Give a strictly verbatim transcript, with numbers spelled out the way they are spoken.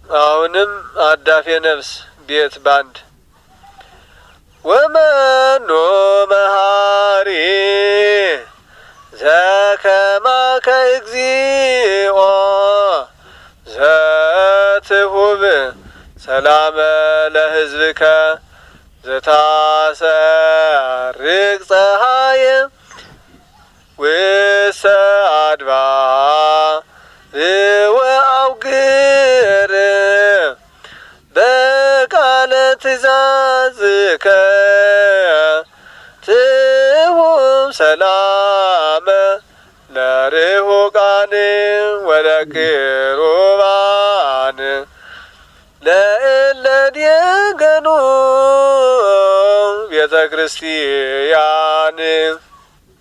አሁንም አዳፌ ነፍስ ቤት ባንድ ወመኖ መሃሪ ዘከማከ እግዚኦ ዘትሁብ ሰላመ ለሕዝብከ ዘታሰርቅ ፀሐየ ውስተ አድባር ወአውግር በቃለ ትእዛዝከ ትሁብ ሰላመ ለርሑቃን ወለቅሩባን ለእለ ዲየገኑ ቤተ ክርስቲያን